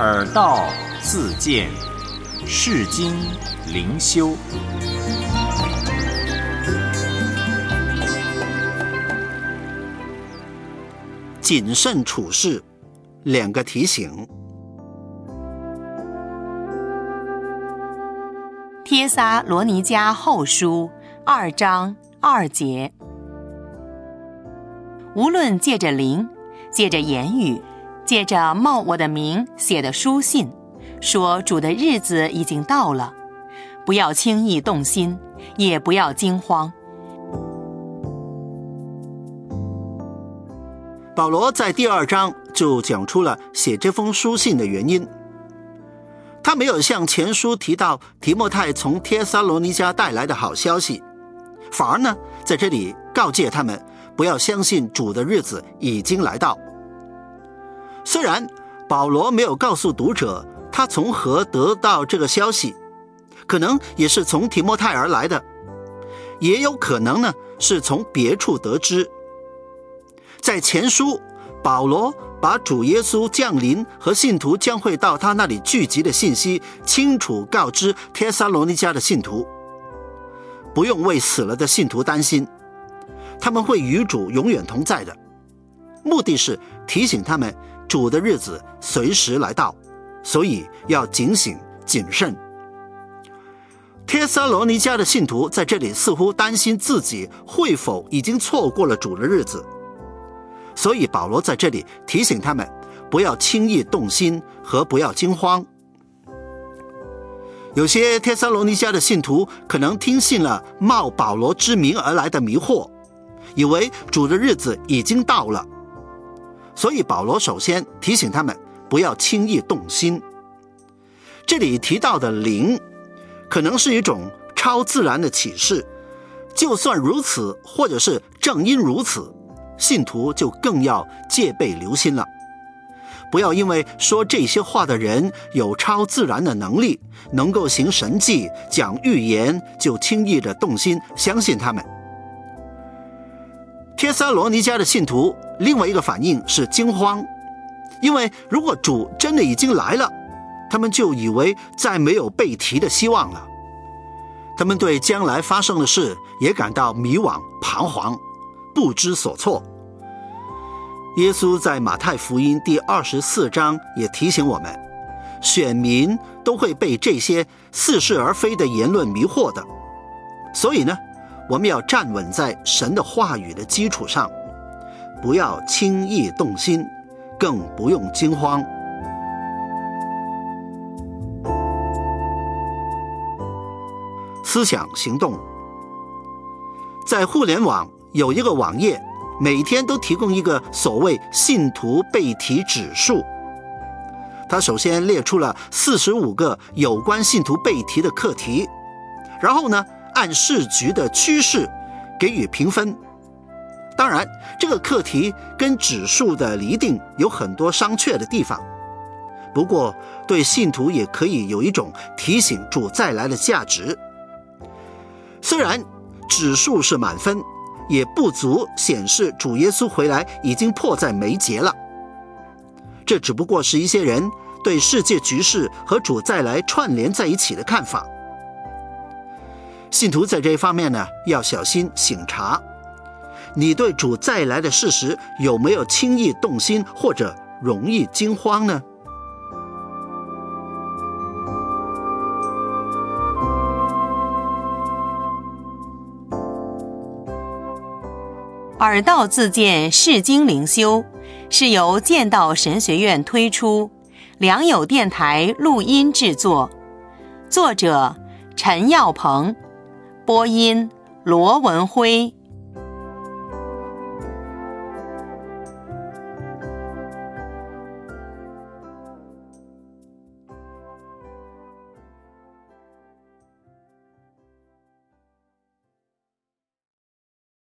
耳道自见，世经灵修。 谨慎处事，两个提醒。 帖撒罗尼迦后书2章2节，无论借着灵，借着言语，借着冒我的名写的书信，说主的日子已经到了，不要轻易动心，也不要惊慌。 保罗在第2章就讲出了写这封书信的原因。他没有像前书提到提摩太从帖撒罗尼迦带来的好消息，反而呢，在这里告诫他们不要相信主的日子已经来到。虽然保罗没有告诉读者他从何得到这个消息，可能也是从提摩太而来的，也有可能呢是从别处得知。在前书，保罗把主耶稣降临和信徒将会到他那里聚集的信息清楚告知帖撒罗尼迦的信徒，不用为死了的信徒担心，他们会与主永远同在的。目的是提醒他们主的日子随时来到，所以要警醒谨慎。帖撒罗尼迦的信徒在这里似乎担心自己会否已经错过了主的日子，所以保罗在这里提醒他们不要轻易动心和不要惊慌。有些帖撒罗尼迦的信徒可能听信了冒保罗之名而来的迷惑，以为主的日子已经到了，所以保罗首先提醒他们不要轻易动心。这里提到的灵可能是一种超自然的启示，就算如此，或者是正因如此，信徒就更要戒备留心了。不要因为说这些话的人有超自然的能力，能够行神迹讲预言，就轻易的动心相信他们。帖撒罗尼迦的信徒另外一个反应是惊慌，因为如果主真的已经来了，他们就以为再没有被提的希望了。他们对将来发生的事也感到迷惘彷徨，不知所措。耶稣在马太福音第24章也提醒我们，选民都会被这些似是而非的言论迷惑的。所以呢，我们要站稳在神的话语的基础上，不要轻易动心，更不用惊慌。思想行动。在互联网有一个网页，每天都提供一个所谓信徒被提指数。它首先列出了45个有关信徒被提的课题，然后呢，按市局的趋势给予评分。当然，这个课题跟指数的厘定有很多商榷的地方，不过对信徒也可以有一种提醒主再来的价值。虽然指数是满分，也不足显示主耶稣回来已经迫在眉睫了。这只不过是一些人对世界局势和主再来串联在一起的看法。信徒在这方面呢，要小心省察，你对主再来的事实有没有轻易动心或者容易惊慌呢？ 耳道自见世经灵修是由剑道神学院推出，良友电台录音制作，作者陈耀鹏，播音罗文辉。